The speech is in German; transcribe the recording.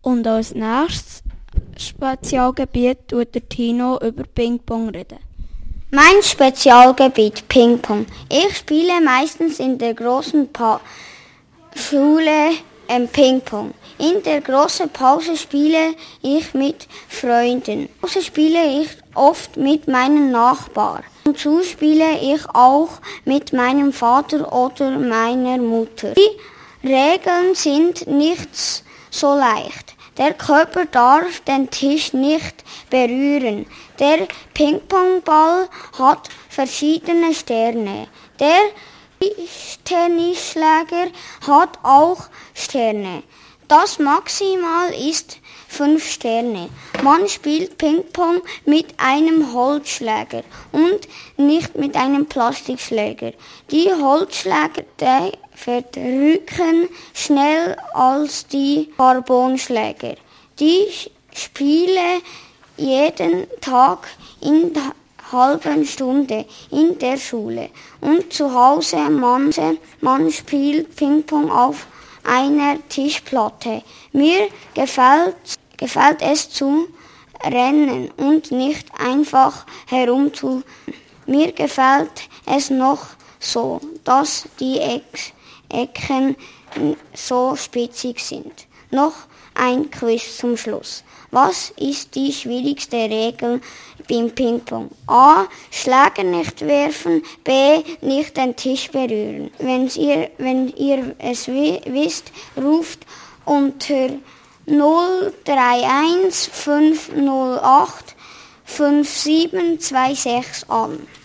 Und als nächstes Spezialgebiet tut der Tino über Ping-Pong reden. Mein Spezialgebiet Ping-Pong. Ich spiele meistens in der großen Schule Ping-Pong. In der großen Pause spiele ich mit Freunden. Pause spiele ich oft mit meinen Nachbarn. Und so spiele ich auch mit meinem Vater oder meiner Mutter. Die Regeln sind nicht so leicht. Der Körper darf den Tisch nicht berühren. Der Ping-Pong-Ball hat verschiedene Sterne. Der Tennisschläger hat auch Sterne. Das Maximal ist 5 Sterne. Man spielt Ping-Pong mit einem Holzschläger und nicht mit einem Plastikschläger. Die Holzschläger verdrücken schneller als die Carbonschläger. Die spiele jeden Tag in der halben Stunde in der Schule. Und zu Hause man spielt Ping-Pong auf einer Tischplatte. Mir gefällt es zu rennen und nicht einfach herumzu. Mir gefällt es noch so, dass die Ecken so spitzig sind. Noch ein Quiz zum Schluss. Was ist die schwierigste Regel beim Ping-Pong? A. Schläger nicht werfen. B. Nicht den Tisch berühren. Wenn ihr es wisst, ruft unter 031 508 5726 an.